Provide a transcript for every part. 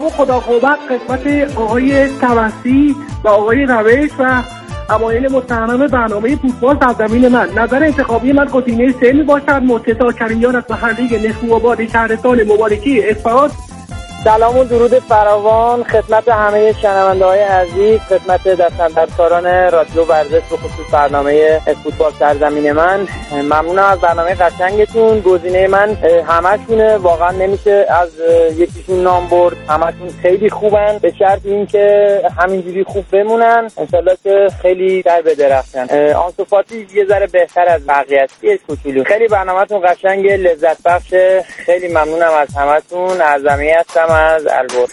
خدا قوت خدمت آقای توسی و آقای روش و اوایل متهم برنامه فوتبال سرزمین من. نظر انتخابی من گزینه 3 میباشد. مرتضی کریمیان از محله نخواباد شهرستان مبارکی اصفهان. سلام و درود فراوان خدمت همه شنونده‌های عزیز، خدمت دستاندرکاران رادیو ورزش به خصوص برنامه فوتبال سرزمین من. ممنونم از برنامه قشنگتون. گزینه من همشونه، واقعا نمیشه از یکیشون نام برد. همشون خیلی خوبن، به شرط اینکه همینجوری خوب بمونن، انشالله که خیلی در بدرخشن. آنسو فاتی یه ذره بهتر از بقیه است، یه کوچولو. خیلی برنامه‌تون قشنگه، لذت بخشه. خیلی ممنونم از همتون. اعظمی هستم از البرز.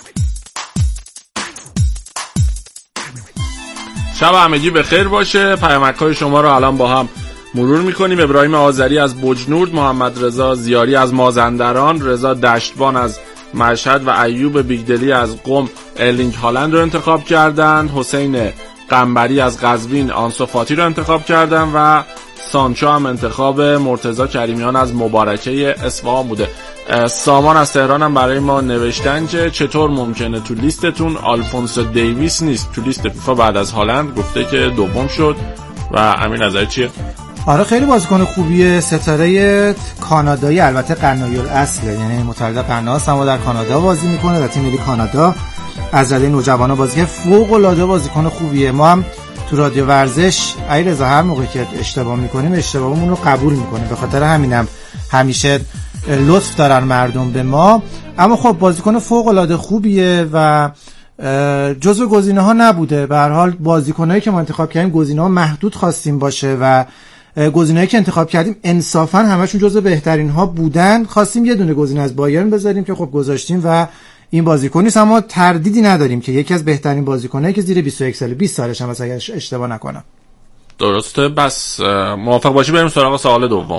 شب همگی بخیر باشه. پیامک‌های شما رو الان با هم مرور می‌کنیم. ابراهیم آذری از بجنورد، محمد رضا زیاری از مازندران، رضا دشتبان از مشهد و ایوب بیگدلی از قم ارلینگ هالند رو انتخاب کردن. حسین قنبری از قزوین آنسو فاتی رو انتخاب کردن و سانچو هم انتخاب مرتضی کریمیان از مبارکه اصفهان بوده. سامان از تهران هم برای ما نوشتن که چطور ممکنه تو لیستتون آلفونسو دیویس نیست؟ تو لیست فیفا بعد از هالند گفته که دوم شد. و همین نظر چیه؟ آره خیلی بازیکن خوبیه، ستاره کانادایی، البته قنایی الاصله، یعنی متولد قناست اما در کانادا بازی میکنه، در تیم ملی کانادا از رده نوجوانا بازی که فوق العاده بازیکن خوبیه. ما هم تو رادیو ورزش علیرضا هر موقع که اشتباه میکنیم اشتباهمون رو قبول میکنیم، به خاطر همینم همیشه لطف دارن مردم به ما. اما خب بازیکن فوق العاده خوبیه و جزو گزینه‌ها نبوده. به هر حال بازیکنایی که ما انتخاب کردیم گزینه‌ها محدود خواستیم باشه و گزینه‌ای که انتخاب کردیم انصافا همشون جزو بهترین ها بودن. خواستیم یه دونه گزینه از بایرن بذاریم که خب گذاشتیم و این بازیکن نیست، اما تردیدی نداریم که یکی از بهترین بازیکنایی که زیر 21 سال 20 سالش هم اگه اشتباه نکنم. درسته. بس موافق باشی بریم سراغ سوال دوم.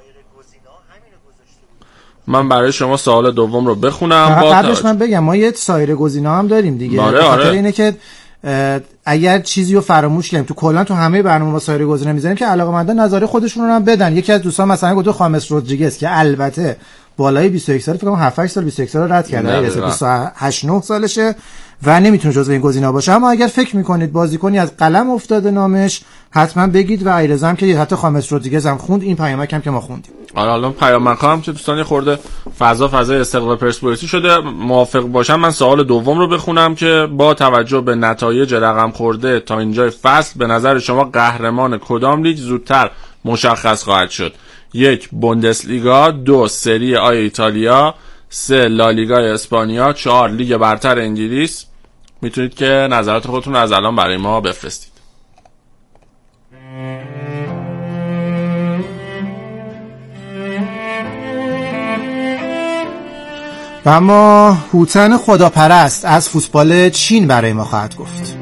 من برای شما سوال دوم رو بخونم. قبلش من بگم ما یه سایر گزینه‌ها هم داریم دیگه. آره. اینه که اگر چیزی رو فراموش کردیم تو کلا تو همه برنامه با سایر گزینه میذاریم که علاقه‌مندان نظر خودشون رو هم بدن. یکی از دوستان مثلا گفت خامس رودریگز که البته بالای 21 سال، فکر کنم 7 8 سال 21 سال رد کرده، 28 9 سالشه و نمیتونه جزو این گزینه‌ها باشه. اما اگر فکر میکنید بازیکنی از قلم افتاده نامش حتما بگید و ایرزم که حتی خامس رودریگز هم خوند، این پیامک هم که ما خوندیم. آره الان پیامک هم که دوستان خورده فضای استقلال پرسپولیسی شده. موافق باشم من سوال دوم رو بخونم که با توجه به نتایج رقم خورده تا اینجای فصل به نظر شما قهرمان کدام لیگ زودتر مشخص خواهد شد؟ 1 بوندسلیگا، 2 سری آ ایتالیا، 3 لالیگا اسپانیا، 4 لیگ برتر انگلیس. میتونید که نظرات خودتون رو از الان برای ما بفرستید. و اما هوتن خداپرست از فوتبال چین برای ما خواهد گفت.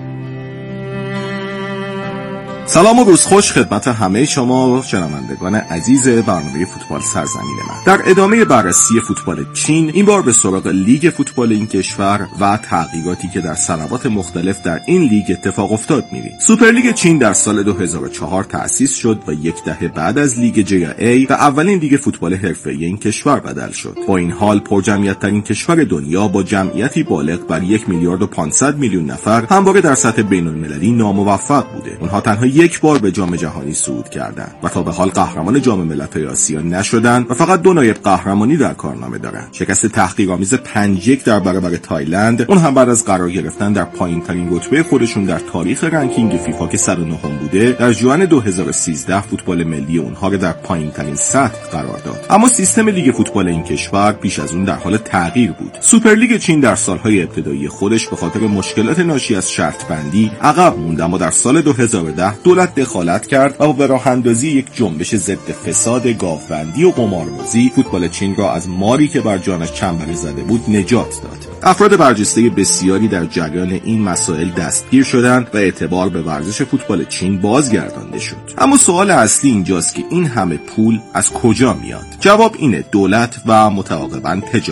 سلام و روز خوش خدمت همه شما شنوندگان عزیز برنامه فوتبال سرزمین من. در ادامه بررسی فوتبال چین این بار به سراغ لیگ فوتبال این کشور و تغییراتی که در سنوات مختلف در این لیگ اتفاق افتاد می‌بینیم. سوپرلیگ چین در سال 2004 تأسیس شد و یک دهه بعد از لیگ JA و اولین لیگ فوتبال حرفه‌ای این کشور بدل شد. با این حال پرجمعیت‌ترین کشور دنیا با جمعیتی بالغ بر 1 میلیارد و 500 میلیون نفر همواره در سطح بین‌المللی ناموفق بوده. اونها تنها یک بار به جام جهانی صعود کردند و تا به حال قهرمان جام ملت‌های آسیا نشدند و فقط 2 نایب قهرمانی در کارنامه دارند. شکست تحقیرآمیز 5-1 در برابر تایلند، اون هم بعد از قرار گرفتن در پایین‌ترین رتبه خودشون در تاریخ رنکینگ فیفا که 109 بوده، در ژوئن 2013 فوتبال ملی اونها رو در پایین‌ترین سطح قرار داد. اما سیستم لیگ فوتبال این کشور پیش از اون در حال تغییر بود. سوپرلیگ چین در سالهای ابتدایی خودش به خاطر مشکلات ناشی از شرط بندی عقب موند، اما در سال 2010 دولت دخالت کرد و با راه اندازی یک جنبش ضد فساد، گاوبندی و قماربازی فوتبال چین را از ماری که بر جانش چنبره زده بود نجات داد. افراد برجسته بسیاری در جریان این مسائل دستگیر شدند و اعتبار به ورزش فوتبال چین بازگردانده شد. اما سوال اصلی اینجاست که این همه پول از کجا میاد؟ جواب اینه: دولت و متعاقباً تجارت.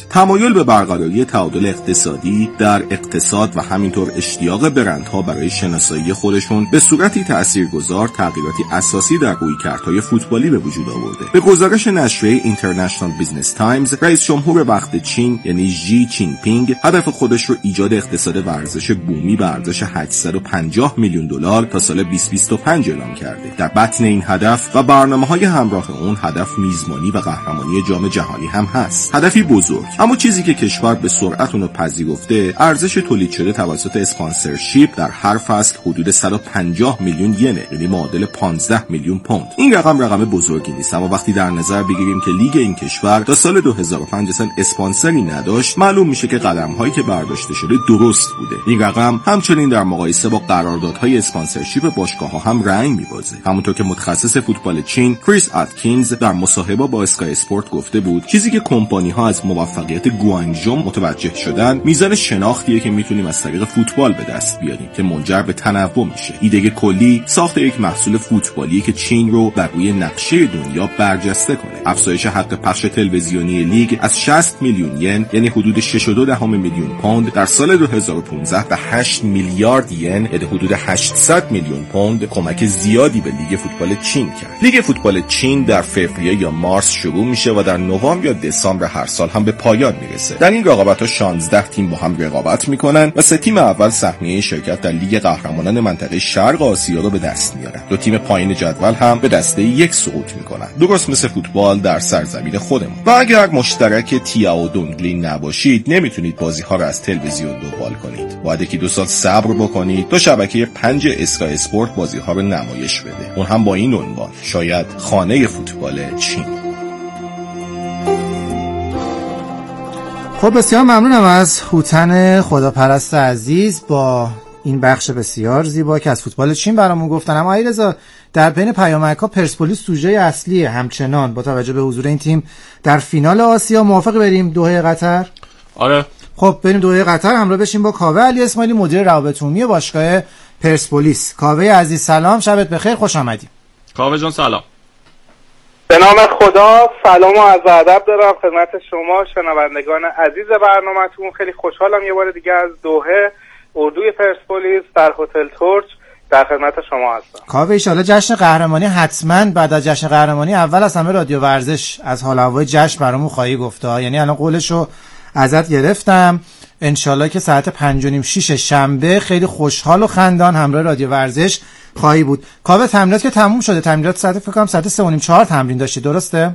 تمایل به برقراری تعادل اقتصادی در اقتصاد و همینطور اشتیاق برندها برای شناسایی خودشون به صورتی تاثیرگذار تغییراتی اساسی در رویکردهای فوتبالی به وجود آورده. به گزارش نشریه International Business Times، رئیس جمهور وقت چین یعنی ژی جین پینگ هدف خودش رو ایجاد اقتصاد ورزش بومی به ارزش 850 میلیون دلار تا سال 2025 اعلام کرده. در بطن این هدف و برنامه‌های همراه اون هدف میزبانی و قهرمانی جام جهانی هم هست. هدفی بزرگ، اما چیزی که کشور به سرعت اون رو پذیرفته ارزش تولید شده توسط اسپانسرشیپ در هر فصل حدود 150 میلیون ینه، یعنی معادل 15 میلیون پوند. این رقم بزرگی نیست، اما وقتی در نظر بگیریم که لیگ این کشور تا سال 2005 اصلا اسپانسری نداشت، معلوم میشه که قدم‌هایی که برداشته شده درست بوده. این رقم همچنین در مقایسه با قراردادهای اسپانسرشیپ باشگاه‌ها هم رنگ می‌بازه. همونطور که متخصص فوتبال چین کریس اتکینز در مصاحبه با اسکای اسپورت گفته بود، چیزی که کمپانی‌ها از موفقیت گوانگژو متوجه شدن میزان شناختیه که میتونیم از طریق فوتبال به دست بیاریم که منجر به تنوع میشه. ایده کلی ساخت یک محصول فوتبالی که چین رو بر روی نقشه دنیا برجسته کنه. افزایش حق پخش تلویزیونی لیگ از 60 میلیون ین یعنی حدود 6.2 میلیون پوند در سال 2015 به 8 میلیارد ین یعنی حدود 800 میلیون پوند کمک زیادی به لیگ فوتبال چین کرد. لیگ فوتبال چین در فوریه یا مارس شروع میشه و در نوامبر یا دسامبر هر سال هم به پایان میرسه. در این رقابت‌ها 16 تیم با هم رقابت میکنن و 3 تیم اول سهمیه شرکت در لیگ قهرمانان منطقه شرق آسیا رو به دست میارن. 2 تیم پایین جدول هم به دسته یک سقوط میکنن. درست مثل فوتبال در سرزمین خودمون. و اگر مشترک تیاو دونگلی نباشید نمیتونید بازی‌ها رو از تلویزیون دنبال کنید. باید یکی 2 سال صبر بکنید تا شبکه 5 اسکای اسپورت بازی‌ها رو نمایش بده. اون هم با این عنوان: شاید خانه فوتبال چین. خب بسیار ممنونم از هوتن خداپرست عزیز با این بخش بسیار زیبا که از فوتبال چین برامون گفتن. اما علیرضا، در بین پیامک‌ها پرسپولیس سوژه اصلیه همچنان با توجه به حضور این تیم در فینال آسیا. موافق بریم دوحه قطر؟ آره. خب بریم دوحه قطر، همراه بشیم با کاوه علی اسماعیلی مدیر روابط عمومی باشگاه پرسپولیس. کاوه عزیز سلام، شبت بخیر، خوش آمدی. کاوه جان سلام. به نام خدا، سلام و عرض ادب دارم خدمت شما شنوندگان عزیز برنامه‌تون. خیلی خوشحالم یه بار دیگه از دوحه اردوی پرسپولیس در هتل تورچ در خدمت شما هستم. کاوه ایشالا جشن قهرمانی حتما بعد از جشن قهرمانی اول از همه رادیو ورزش از حال هوای جشن برامون خواهی گفته. یعنی الان قولشو ازت گرفتم، انشالله که ساعت 5:30-6 شنبه خیلی خوشحال و خندان همراه رادیو ورزش خواهی بود. کاوه تمرینات که تموم شده، تمرینات ساعت فکر کنم ساعت 3:30-4 تمرین داشتی، درسته؟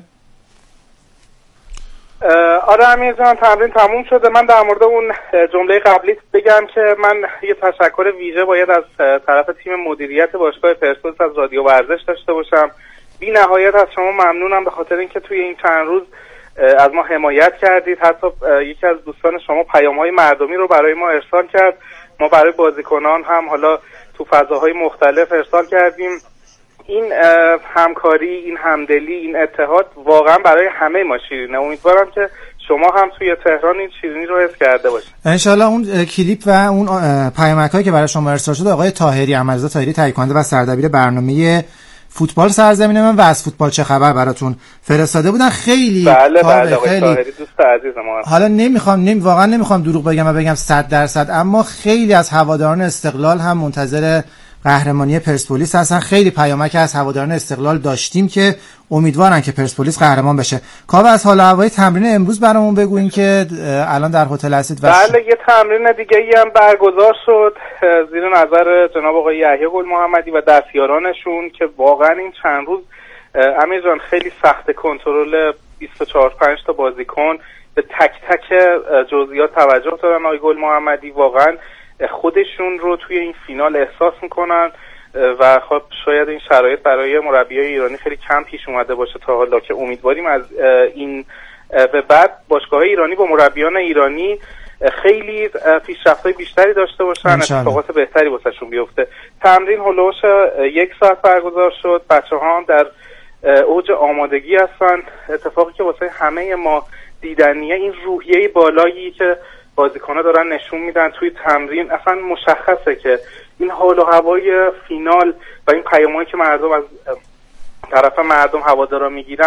آره امیر جان، تمرین تموم شده. من در مورد اون جمله قبلی بگم که من یه تشکر ویژه باید از طرف تیم مدیریت باشگاه پرسپولیس از رادیو ورزش داشته باشم. بی نهایت از شما ممنونم به خاطر اینکه توی این چند روز از ما حمایت کردید. حتی یکی از دوستان شما پیام‌های مردمی رو برای ما ارسال کرد. ما برای بازیکنان هم حالا تو فضاهای مختلف ارسال کردیم. این همکاری، این همدلی، این اتحاد واقعا برای همه ما شیرینه. امیدوارم که شما هم توی تهران این شیرینی رو حس کرده باشید. انشالله اون کلیپ و اون پیامک‌هایی که برای شما ارسال شده آقای طاهری، احمدرضا طاهری، تهیه کننده و سردبیر برنامه فوتبال سرزمین من و از فوتبال چه خبر براتون فرستاده بودن. خیلی بله آقای طاهری دوست عزیز ما. حالا واقعا نمیخوام دروغ بگم و بگم 100%، اما خیلی از هواداران استقلال هم منتظر قهرمانی پرسپولیس هستن. خیلی پیامک از هواداران استقلال داشتیم که امیدوارن که پرسپولیس قهرمان بشه. کاوه از حال هوای تمرین امروز برامون بگوین که الان در هتل هستید. بله یه تمرین دیگه ای هم برگزار شد زیر نظر جناب آقای یحیی گل محمدی و دستیارانشون که واقعا این چند روز امیر جان خیلی سخت کنترل 24-5 تا بازیکن به تک تک جزئیات توجه دارن. آقای گل محمدی واقعا خودشون رو توی این فینال احساس میکنن و خب شاید این شرایط برای مربیای ایرانی خیلی کم پیش اومده باشه تا حالا، که امیدواریم از این به بعد باشگاه‌های ایرانی با مربیان ایرانی خیلی پیشرفت‌های بیشتری داشته باشن، اتفاقات بهتری واسهشون بیفته. تمرین هولوش 1 ساعت برگزار شد. بچه‌ها در اوج آمادگی هستن. اتفاقی که واسه همه ما دیدنیه این روحیه بالایی که بازیکن‌ها دارن نشون میدن توی تمرین. اصلا مشخصه که این حال و هوای فینال و این پیامایی که مردم از طرف مردم هوادارا میگیرن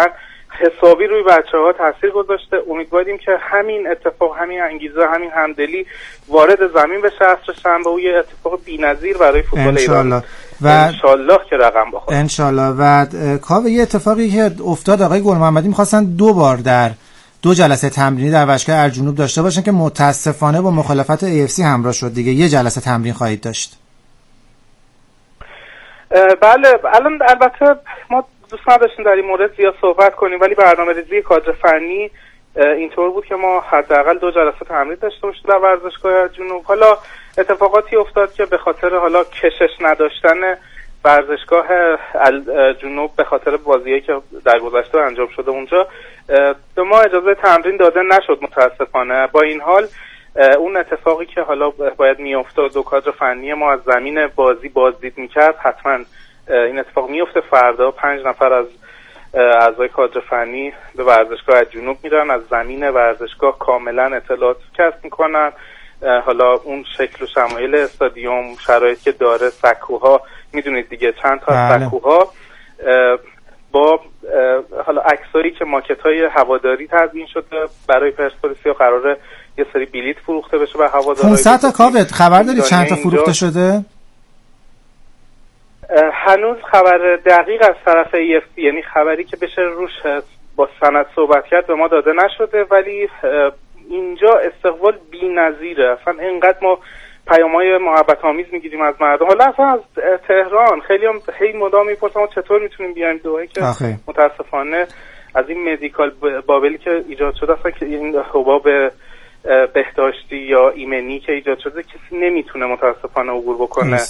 حسابی روی بچه‌ها تاثیر گذاشته. امیدواریم که همین اتفاق، همین انگیزه، همین همدلی وارد زمین بشه عصر شنبه و یه اتفاق بی‌نظیر برای فوتبال ایران و انشالله که رقم بخوره. انشالله. و کاوه یه اتفاقی که افتاد، آقای گل محمدی می‌خواستن 2 بار در 2 جلسه تمرینی در ورزشگاه الجنوب داشته باشن که متاسفانه با مخالفت AFC همراه شد دیگه. یه جلسه تمرین خواهید داشت. بله، الان البته ما دوست نداشتیم در این مورد زیاد صحبت کنیم، ولی برنامه‌ریزی کادر فنی اینطور بود که ما حداقل 2 جلسه تمرین داشته باشیم در ورزشگاه جنوب. حالا اتفاقاتی افتاد که به خاطر حالا کشش نداشتن ورزشگاه جنوب به خاطر بازیایی که در گذشته انجام شده اونجا به ما اجازه تمرین داده نشد متاسفانه. با این حال اون اتفاقی که حالا باید میافتاد و کادر فنی ما از زمین بازی بازدید میکرد، حتما این اتفاق میفته. فردا 5 نفر از اعضای کادر فنی به ورزشگاه جنوب میرن، از زمین ورزشگاه کاملا اطلاعات کسب میکنن. حالا اون شکل و شمایل استادیوم، شرایطی که داره، سکوها، میدونید دیگه چند تا از سکوها با حالا عکسایی که ماکت‌های هواداری تزیین شده برای پرسپولیس قراره یه سری بلیت فروخته بشه به هواداران. 500 تا کاوه خبر داری چند تا فروخته شده؟ هنوز خبر دقیق از طرف AFC، یعنی خبری که بشه روش با سند صحبت کرد، به ما داده نشده، ولی اینجا استقبال بی‌نظیره. اصلا اینقدر ما پیام‌های محبت آمیز میگیریم از مردم. حالا اصلا از تهران خیلی مدام میپرسن چطور میتونیم بیایم دوحه، که متاسفانه از این مدیکال بابلی که ایجاد شده، اصلا که این حباب بهداشتی یا ایمنی که ایجاد شده کسی نمیتونه متاسفانه عبور بکنه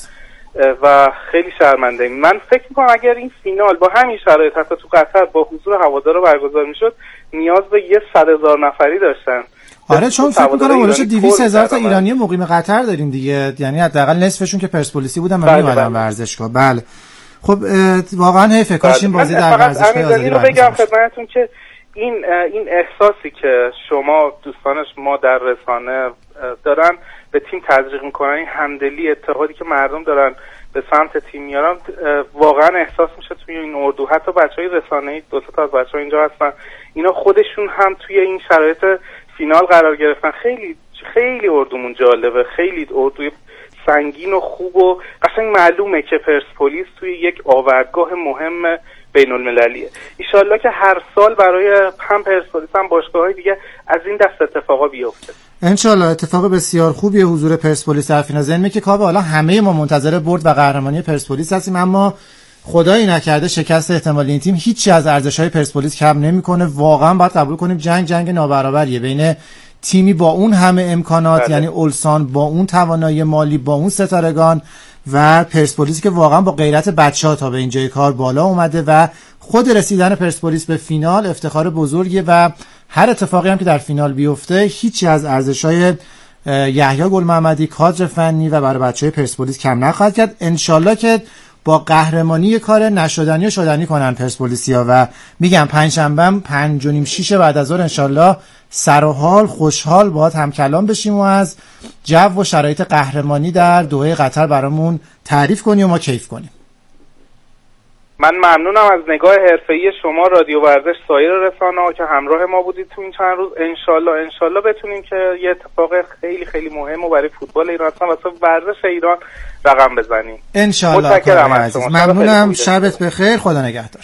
و خیلی شرمنده. من فکر میکنم اگر این فینال با همین شرایط حتی تو قطر با حضور هوادارا برگزار میشد، نیاز به 100,000 نفری داشتن. آره، چون فکر میکنم ولش 200,000 تا ایرانی مقیم قطر داریم دیگه، یعنی حداقل نصفشون که پرسپولیسی بودن و میومدن ورزشگاه. بله خب واقعا حیفه، کاش این بازی در ورزشگاه آزادی رو بگم خدمتتون که این احساسی که شما دوستانش ما در رسانه دارن به تیم تزریق میکنن، این همدلی، اتحادی که مردم دارن به سمت تیم میارن، واقعا احساس میشه توی این اردو. حتی بچهای رسانه‌ای، 2 تا از بچه‌ها اینجا هستن، اینا خودشون هم توی این شرایط فینال قرار گرفتن. خیلی خیلی اردومون جالبه، خیلی اردوی سنگین و خوب و قشنگ معلومه که پرسپولیس توی یک آوردگاه مهم بین المللیه. ایشالله که هر سال برای هم پرسپولیس هم باشگاه‌های دیگه از این دست اتفاقا بیفته. انشالله اتفاق بسیار خوبیه حضور پرسپولیس در فینال. ذهن که کاوه حالا همه ما منتظر برد و قهرمانی پرسپولیس هستیم، اما خدایی نکرده شکست احتمالی این تیم هیچی از ارزش‌های پرسپولیس کم نمی‌کنه. واقعا باید قبول کنیم جنگ نابرابریه بین تیمی با اون همه امکانات، یعنی اولسان، با اون توانایی مالی، با اون ستارگان، و پرسپولیسی که واقعا با غیرت بچه‌ها تا به اینجای کار بالا اومده و خود رسیدن پرسپولیس به فینال افتخار بزرگیه و هر اتفاقی هم که در فینال بیفته هیچی از ارزش‌های یحیی گل محمدی، کادر فنی و برای بچه‌های پرسپولیس کم نخواهد کرد. انشالله که با قهرمانی کار نشدنی و شدنی کنن پرسپولیسیا و میگم پنجشنبه 5:30 بعد از ظهر انشالله سر و حال خوشحال باهات هم کلام بشیم و از جو و شرایط قهرمانی در دوحه قطر برامون تعریف کنی و ما کیف کنیم. من ممنونم از نگاه حرفه‌ای شما، رادیو ورزش، سایر رسانه‌ها که همراه ما بودید تو این چند روز. انشالله بتونیم که یه اتفاق خیلی خیلی مهم و برای فوتبال ایران و ورزش ایران رقم بزنیم. انشالله. متشکرم از شما. ممنونم. شبت بخیر. خدا نگهدار.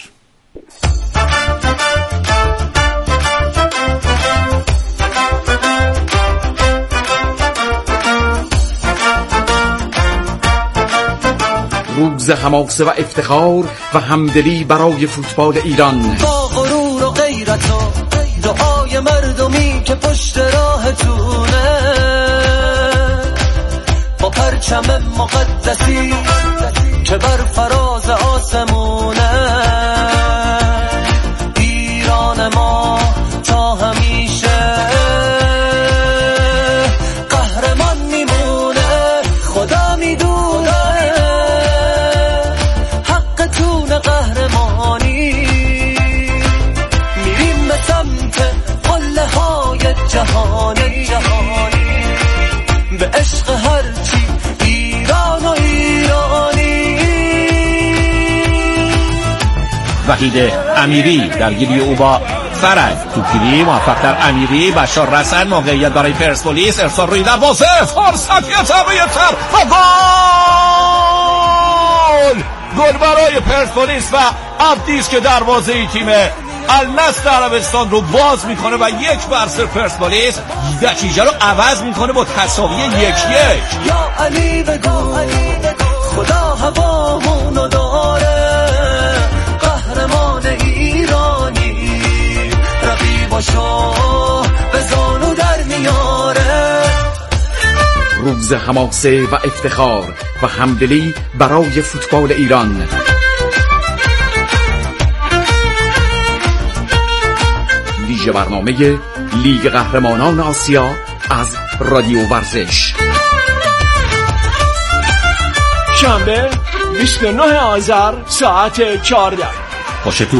روز حماسه و افتخار و همدلی برای فوتبال ایران، با غرور و غیرت و دعای مردمی که پشت راهتونه، با پرچم مقدسی که بر فراز آسمونه، ایران ما تا همیشه قهرمان میمونه. خدا میدونه قهرمانی، میریم به سمت قله های جهانی، به عشق هرچی ایران و ایرانی. وحید امیری درگیری او با فرج، توپگیری موفق در امیری. بشار رسن موقعیت برای پرسپولیس، ارسال روی دروازه، فرصت یه تر و گل برای پرسپولیس و عبدیس که دروازه تیم النصر عربستان رو باز میکنه و 1-0 پرسپولیس نتیجه رو عوض میکنه با تساوی 1-1. یا علی بگو خدا هوامونو داره، قهرمان ایرانی رقیباشو به زانو در میاره. روز حماسه و افتخار و همدلی برای فوتبال ایران. ویژه برنامه لیگ قهرمانان آسیا از رادیو ورزش. شنبه 29 آذر ساعت 14. پشت توپ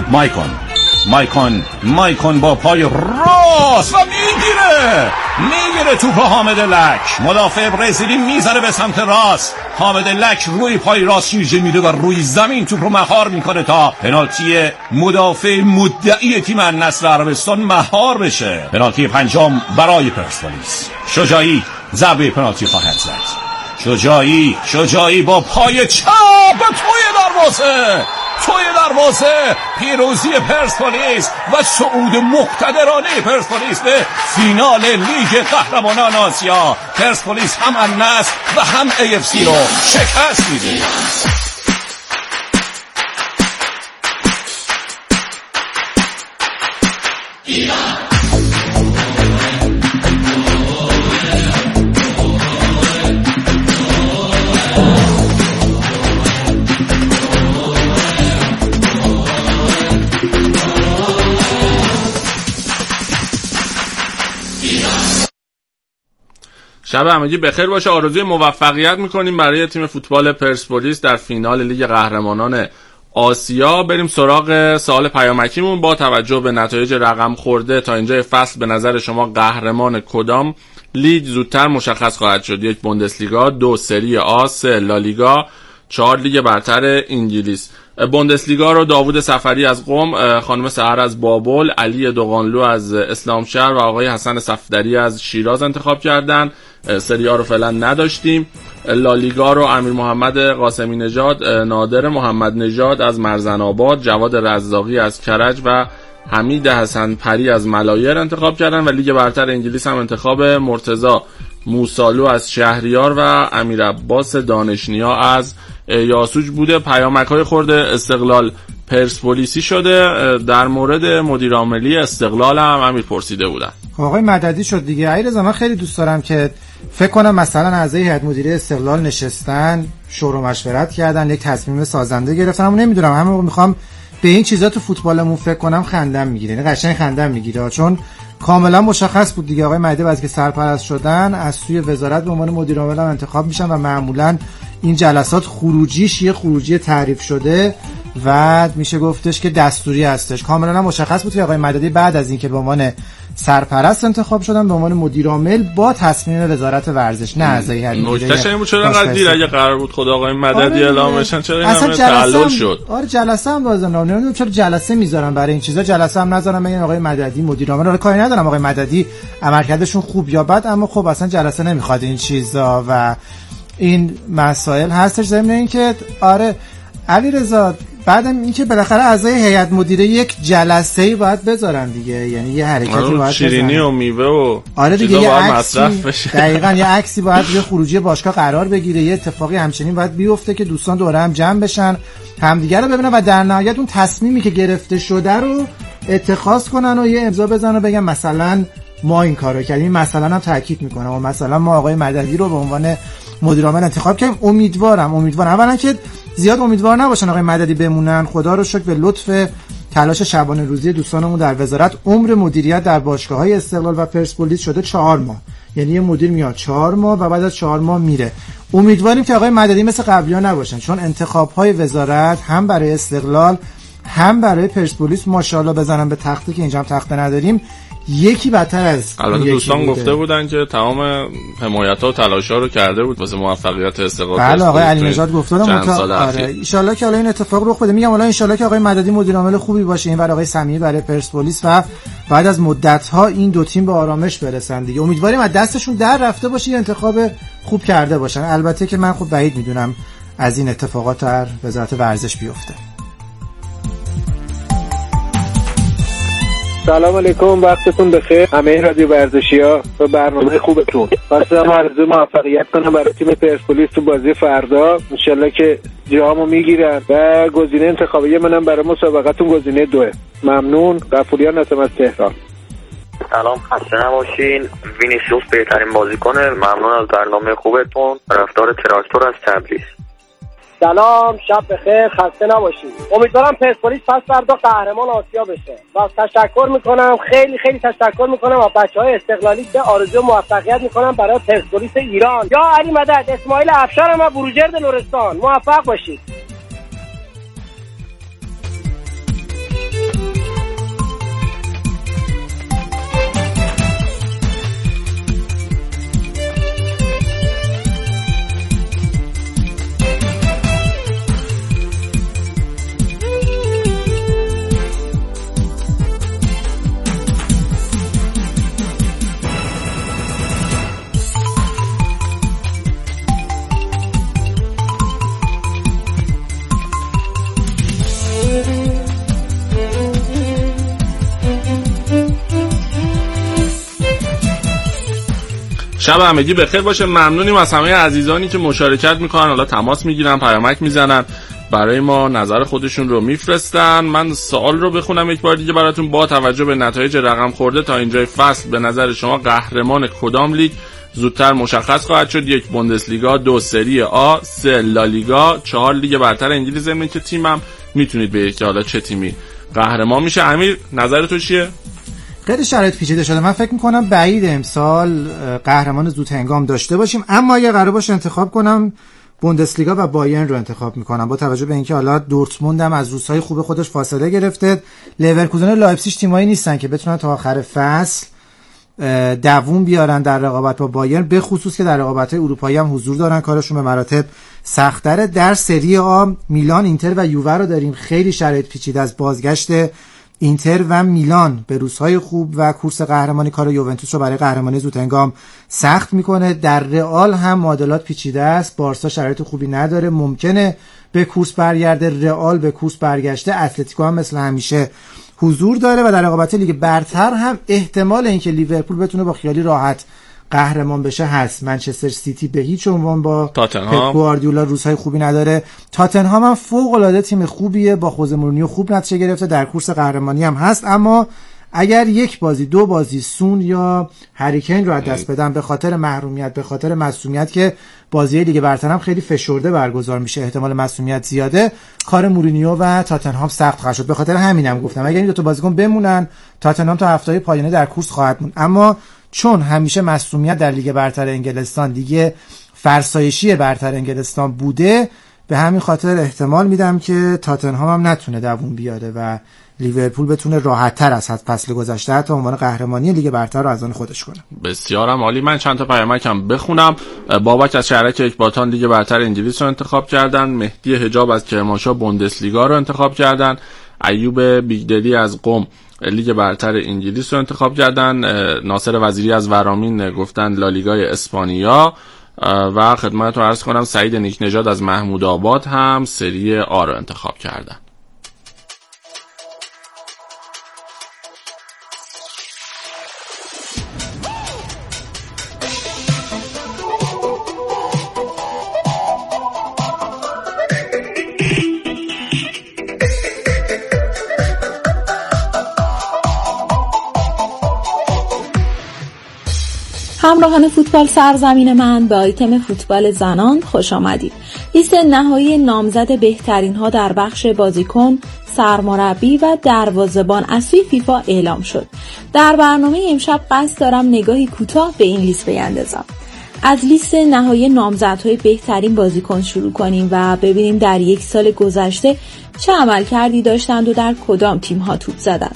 مایکون با پای راست و میگیره توپ حامد لک. مدافع برزیلی میزنه به سمت راست. حامد لک روی پای راست شیرجه میده و روی زمین توپ رو مهار میکنه تا پنالتی مدافع مدعی تیم النصر عربستان مهار بشه. پنالتی پنجم برای پرسپولیس. شجاعی ضربه پنالتی خواهد زد. شجاعی با پای چپ توی دروازه پیروزی پرسپولیس و صعود مقتدرانه پرسپولیس به فینال لیگ قهرمانان آسیا. پرسپولیس هم النصر و هم AFC رو شکست میده. شب همگی بخیر باشه. آرزوی موفقیت میکنیم برای تیم فوتبال پرسپولیس در فینال لیگ قهرمانان آسیا. بریم سراغ سوال پیامکیمون. با توجه به نتایج رقم خورده تا اینجای فصل به نظر شما قهرمان کدام لیگ زودتر مشخص خواهد شد؟ 1 بوندسلیگا، 2 سری آ، 3 لالیگا، 4 لیگ برتر انگلیس. بوندسلیگا رو داوود سفری از قم، خانم سحر از بابل، علی دوغانلو از اسلامشهر و آقای حسن صفدری از شیراز انتخاب کردن. سری آ رو فعلا نداشتیم. لالیگا رو امیر محمد قاسمی نژاد، نادر محمد نژاد از مرزن آباد، جواد رزاقی از کرج و حمید حسن پری از ملایر انتخاب کردن. و لیگ برتر انگلیس هم انتخاب مرتضی موسالو از شهریار و امیر عباس دانشنیا از یاسوج بوده. پیامک‌های خورده استقلال پرسپولیسی شده. در مورد مدیر عاملی استقلال هم امیر پرسیده بودن. آقای مددی شد دیگه. علیرضا من خیلی دوست دارم که فکر کنم مثلا اعضای هیئت مدیره استقلال نشستن، شورا مشورت کردن، یک تصمیم سازنده گرفتن. اما نمیدونم، همه موقع میخوام به این چیزا تو فوتبالمون فکر کنم خندم میگیره. یعنی قشنگ خندم میگیره، چون کاملا مشخص بود دیگه. آقای مددی وقتی که سرپرست شدن از سوی وزارت به عنوان مدیر عامل انتخاب میشن و معمولا این جلسات خروجیش یه خروجی تعریف شده و میشه گفتش که دستوری هستش. کاملا مشخص بود که آقای مددی بعد از اینکه به عنوان سرپرست انتخاب شدن به عنوان مدیر عامل با تصمیم وزارت ورزش، نه اعضای هیئت مدیره. نکتهش این بود چرا انقدر دیر اگه قرار بود خود آقای مددی اعلام بشن چرا این همه تعلل شد؟ آره جلسه هم لازم نمیدونم چرا جلسه میذارن برای این چیزا. جلسه هم نذارن بگن آقای مددی مدیر عامل. آره کاری ندارم آقای مددی عملکردشون خوب یا بد، اما خب اصلا جلسه نمیخواد این چیزا و این مسائل هستش. ضمن اینکه آره علیرضا بعدم اینکه بالاخره اعضای هیئت مدیره یک جلسه‌ای باید بذارن دیگه، یعنی یه حرکتی باید شیرینی و میوه و آره دیگه یه عکسی دقیقاً یه عکسی باید یه خروجی باشگاه قرار بگیره، یه اتفاقی همچنین باید بیفته که دوستان دوره هم جمع بشن، همدیگه رو ببینن و در نهایت اون تصمیمی که گرفته شده رو اتخاذ کنن و یه امضا بزنن و بگن مثلا ما این کارو کردیم. مثلا هم تاکید میکنم و مثلا ما آقای مددی رو به عنوان مدیر عامل انتخاب کردیم. امیدوارم اولا که زیاد امیدوار نباشن آقای مددی بمونن. خدا رو شکر به لطف تلاش شبانه روزی دوستانمون در وزارت عمر مدیریت در باشگاه‌های استقلال و پرسپولیس شده 4 ماه. یعنی یه مدیر میاد 4 ماه و بعد از 4 ماه میره. امیدواریم که آقای مددی مثل قبلی‌ها نباشن، چون انتخاب‌های وزارت هم برای استقلال هم برای پرسپولیس ماشاءالله بزنن به تخته که اینجا هم تخته نداریم یکی بدتر از البته دوستان گفته بودن که تمام حمایت‌ها و تلاش‌ها رو کرده بود واسه موفقیت استقلال. بله آقای علی نژاد گفته بودن آره ان شاءالله که حالا این اتفاق رخ بده. میگم حالا ان شاءالله که آقای مددی مدیر عامل خوبی باشه، این ور آقای سمیعی برای پرسپولیس و بعد از مدت‌ها این دو تیم به آرامش برسن دیگه. امیدواریم از دستشون در رفته باشه، یه انتخاب خوب کرده باشن. البته که من خب بعید میدونم از این اتفاقات در وزارت ورزش بیفته. سلام علیکم، وقتتون بخیر همه رادیو ورزشی‌ها و برنامه خوبتون. خواستم آرزوی موفقیت کنم برای تیم پرسپولیس تو بازی فردا، انشالله که جامو میگیرن و گزینه انتخابی منم برای مسابقتون گزینه 2. ممنون. غفوریان هستم از تهران. سلام، خسته نباشین. وینیسیوس بهترین بازیکنه. ممنون از برنامه خوبتون. رفتار تراکتور از تبریز. سلام، شب بخیر، خسته نباشید. امیدوارم پرسپولیس پس فردا قهرمان آسیا بشه. و تشکر میکنم، خیلی خیلی تشکر میکنم از بچهای استقلالی که آرزوی موفقیت میکنم برای پرسپولیس ایران. یا علی مدد، اسماعیل افشار و بروجرد لرستان. موفق باشید. شب همگی بخیر باشه. ممنونیم از همه عزیزانی که مشارکت میکنن، حالا تماس میگیرن، پیامک میزنن، برای ما نظر خودشون رو میفرستن. من سوال رو بخونم یک بار دیگه براتون. با توجه به نتایج رقم خورده تا اینجای فصل به نظر شما قهرمان کدام لیگ زودتر مشخص خواهد شد؟ 1 بوندسلیگا، 2 سری آ، 3 لالیگا، 4 لیگ برتر انگلیس. همین که تیمم میتونید بگید که حالا چه تیمی قهرمان میشه. امیر نظر تو چیه؟ خیلی شرایط پیچیده شده. من فکر میکنم بعید امسال قهرمان زود هنگام داشته باشیم، اما اگه قرار باشه انتخاب کنم بوندسلیگا و بایرن رو انتخاب میکنم، با توجه به اینکه حالا دورتموند هم از روزهای خوب خودش فاصله گرفته. لورکوزن و لایپزیگ تیمایی نیستن که بتونن تا آخر فصل دووم بیارن در رقابت با بایرن، به خصوص که در رقابت‌های اروپایی هم حضور دارن، کارشون به مراتب سخت‌تره. در سری آ میلان، اینتر و یووه رو داریم. خیلی شرایط پیچیده از بازگشت اینتر و میلان به روزهای خوب و کورس قهرمانی کار یوونتوس رو برای قهرمانی زود هنگام سخت میکنه. در رئال هم معادلات پیچیده است. بارسا شرایط خوبی نداره، ممکنه به کورس برگرده. رئال به کورس برگشته. اتلتیکو هم مثل همیشه حضور داره و در رقابت لیگ برتر هم احتمال اینکه لیورپول بتونه با خیالی راحت قهرمان بشه هست. منچستر سیتی به هیچ عنوان با پپ گواردیولا روزهای خوبی نداره. تاتنهام هم فوق العاده تیم خوبیه، با خوزه مورینیو خوب نتیجه گرفته، در کورس قهرمانی هم هست. اما اگر یک بازی دو بازی سون یا هری کین رو از دست بدن به خاطر محرومیت، به خاطر معصومیت که بازی لیگ برتر هم خیلی فشرده برگزار میشه، احتمال معصومیت زیاده، کار مورینیو و تاتنهام سخت خواهد شد. به خاطر همینم گفتم اگر این دو تا بازیکن بمونن تاتنهام تا هفته‌های پایانی در کورس خواهد موند. اما چون همیشه معصومیت در لیگ برتر انگلستان، لیگ فرسایشی برتر انگلستان بوده، به همین خاطر احتمال میدم که تاتنهام هم نتونه دووم بیاره و لیورپول بتونه راحت‌تر از فصل گذشته تا عنوان قهرمانی لیگ برتر رو از آن خودش کنه. بسیارم عالی. من چند تا پیامکم بخونم. بابک از شهرک اکباتان لیگ برتر انگلیس رو انتخاب کردن. مهدی حجاب از کرمانشاه بوندسلیگا رو انتخاب کردن. ایوب بیگدلی از قم لیگ برتر انگلیس رو انتخاب کردن. ناصر وزیری از ورامین گفتن لالیگای اسپانیا و خدمتتون عرض کنم سعید نیک نژاد از محمود آباد هم سری آ رو انتخاب کردن. همراهان فوتبال سرزمین من، به آیتم فوتبال زنان خوش آمدید. لیست نهایی نامزد بهترین ها در بخش بازیکن، سرمربی و دروازه‌بان از سوی فیفا اعلام شد. در برنامه امشب قصد دارم نگاهی کوتاه به این لیست بیندازم. از لیست نهایی نامزدهای بهترین بازیکن شروع کنیم و ببینیم در یک سال گذشته چه عملکردی داشتند و در کدام تیم‌ها توپ زدند.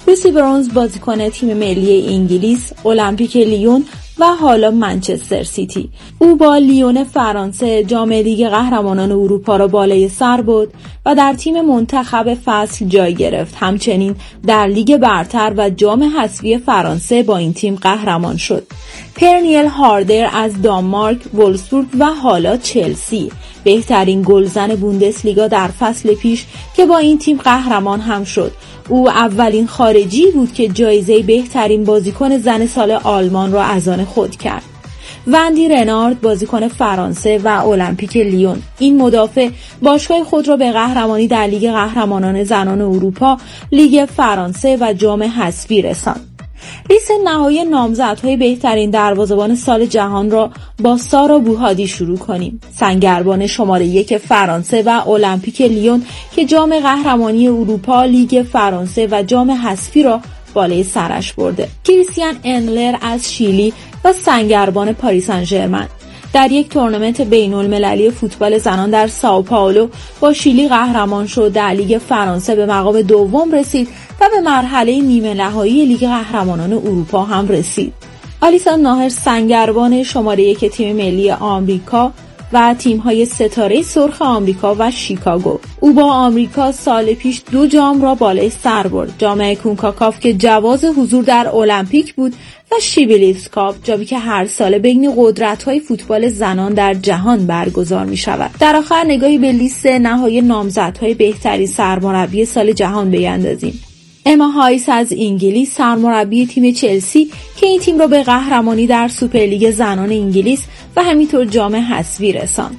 کریسی برونز بازیکن تیم ملی انگلیس، المپیک لیون و حالا منچستر سیتی. او با لیون فرانسه جام لیگ قهرمانان اروپا را بالای سر برد و در تیم منتخب فصل جای گرفت. همچنین در لیگ برتر و جام حذفی فرانسه با این تیم قهرمان شد. پرنیل هاردر از دانمارک، وولفسبورگ و حالا چلسی، بهترین گلزن بوندسلیگا در فصل پیش که با این تیم قهرمان هم شد. او اولین خارجی بود که جایزه بهترین بازیکن زن سال آلمان را از آن خود کرد. وندی رنارد بازیکن فرانسه و المپیک لیون، این مدافع باشگاه خود را به قهرمانی در لیگ قهرمانان زنان اروپا، لیگ فرانسه و جام حذفی رساند. لیست نهایی نامزدهای بهترین دروازه‌بان سال جهان را با سارا بوهادی شروع کنیم. سنگربان شماره 1 فرانسه و المپیک لیون که جام قهرمانی اروپا، لیگ فرانسه و جام حذفی را بالای سرش برده. کریستیان انلر از شیلی و سنگربان پاریس سن ژرمن در یک تورنمنت بین‌المللی فوتبال زنان در سائو پائولو با شیلی قهرمان شد. در لیگ فرانسه به مقام دوم رسید و به مرحله نیمه نهایی لیگ قهرمانان اروپا هم رسید. آلیسون ناهر سنگربان شماره 1 تیم ملی آمریکا و تیم‌های ستاره سرخ آمریکا و شیکاگو. او با آمریکا سال پیش 2 جام را بالای سر برد. جام کونکاکاف که جواز حضور در المپیک بود و شیبلیفز کاپ، جامی که هر سال بین قدرت‌های فوتبال زنان در جهان برگزار می‌شود. در آخر نگاهی به لیست نهایی نامزدهای بهترین سرمربی سال جهان بیاندازیم. اما هایس از انگلیس، سرمربی تیم چلسی که این تیم را به قهرمانی در سوپرلیگ زنان انگلیس و همینطور جام حذفی رساند.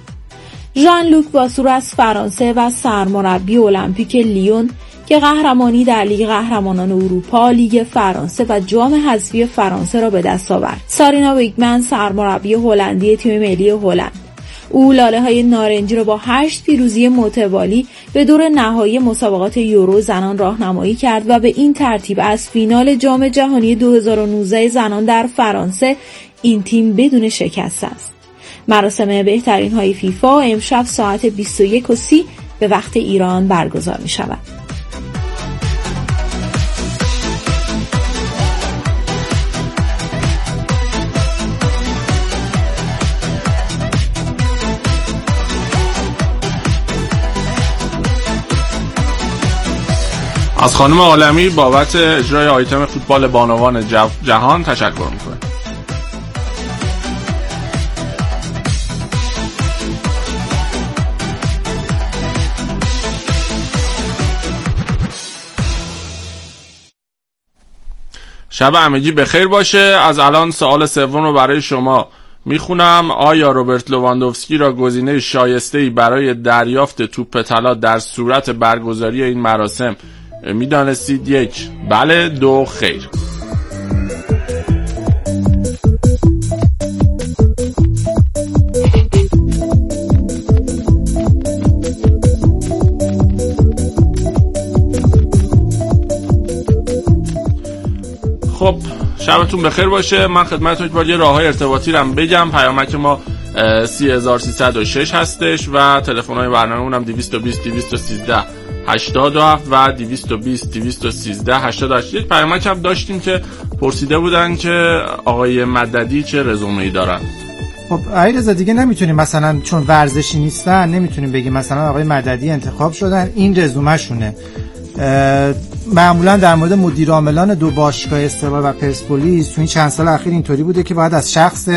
ژان لوک واسور از فرانسه و سرمربی المپیک لیون که قهرمانی در لیگ قهرمانان اروپا، لیگ فرانسه و جام حذفی فرانسه را به دست آورد. سارینا ویگمن سرمربی هلندی تیم ملی هلند. او لاله‌های نارنجی را با 8 پیروزی متوالی به دور نهایی مسابقات یورو زنان راهنمایی کرد و به این ترتیب از فینال جام جهانی 2019 زنان در فرانسه این تیم بدون شکست است. مراسم بهترین های فیفا امشب ساعت 21:30 به وقت ایران برگزار می شود. از خانم عالمی بابت اجرای آیتم فوتبال بانوان جهان تشکر میکنه. شب همگی بخیر باشه. از الان سوال سوم رو برای شما میخونم. آیا روبرت لواندوفسکی را گزینه شایسته‌ای برای دریافت توپ طلا در صورت برگزاری این مراسم میدانستید؟ 1 بله، 2 خیر. خب شبتون بخیر باشه. من خدمتتون باید یه راههای ارتباطی رو بگم. پیامک ما 30306 هستش و تلفن‌های برنامه‌مون هم 220 213 87 و 220 213 88. یک پیامک هم داشتیم که پرسیده بودن که آقای مددی چه رزومه‌ای دارن. خب علیرضا دیگه نمیتونیم مثلا چون ورزشی نیستن نمیتونیم بگیم مثلا آقای مددی انتخاب شدن این رزومه شونه. معمولا در مورد مدیر عاملان 2 باشگاه استقلال و پرسپولیس تو این چند سال اخیر اینطوری بوده که باید از شخص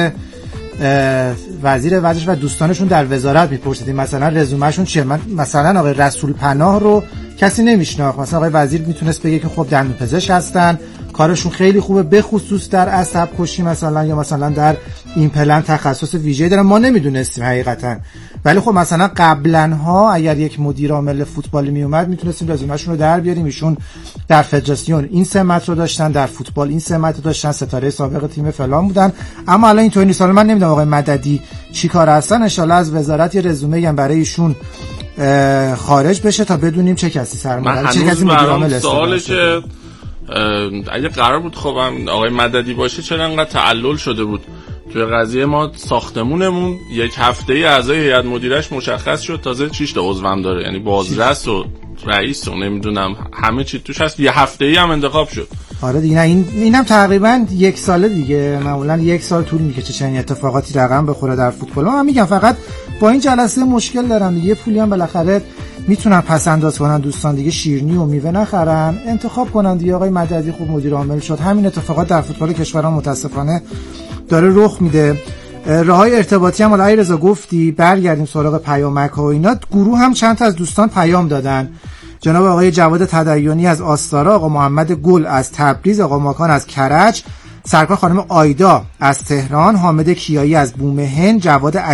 وزیر ورزش و دوستانشون در وزارت میپرسیدیم مثلا رزومهشون چیه. مثلا آقای رسول پناه رو کسی نمیشناخت. مثلا آقای وزیر میتونست بگه که خب دندونپزشک هستن، کارشون خیلی خوبه، به خصوص در عصب کشی مثلا یا مثلا در ایمپلنت تخصص ویژه‌ای دارن. ما نمیدونستیم حقیقتا، ولی خب مثلا قبلا ها اگر یک مدیر عامل فوتبالی می اومد میتونستیم رزومهشون رو در بیاریم. ایشون در فدراسیون این سمت رو داشتن، در فوتبال این سمت رو داشتن، ستاره سابق تیم فلان بودن. اما الان اینطوری نیست. من نمیدونم آقای مددی چیکار هستن. ان شاءالله از وزارت یه رزومه هم برای ایشون خارج بشه تا بدونیم چه کسی سرمربی چه کسی مدیر عامل است. سوالی که اگه قرار بود خب آقای مددی باشه چرا انقدر تعلل شده بود توی قضیه؟ ما ساختمونمون 1 هفته اعضای هیئت مدیرش مشخص شد، تازه 6 تا عضو هم داره، یعنی بازرس و رئیس و نمیدونم همه چی توش هست. یه هفته‌ای هم انتخاب شد. آره دیگه، نه اینم تقریبا 1 ساله دیگه، معمولا 1 سال طول میکشه چنین اتفاقاتی رقم بخوره در فوتبال. من میگم فقط با این جلسه مشکل دارم دیگه، پولی هم بالاخره میتونن پس انداز کنن دوستان دیگه، شیرینی و میوه نخرن، انتخاب کنن دیگه. آقای مددی خوب مدیر عامل شد. همین اتفاقات در فوتبال کشورمون متاسفانه داره رخ میده. راههای ارتباطی هم الان رضا گفتی، برگردیم سراغ پیامک ها و اینا. گروه هم چند تا از دوستان پیام دادن، جناب آقای جواد تدیونی از آستارا، آقا محمد گل از تبریز، آقا ماکان از کرج، سرکار خانم آیدا از تهران، حامد کیایی از بومهن، جواد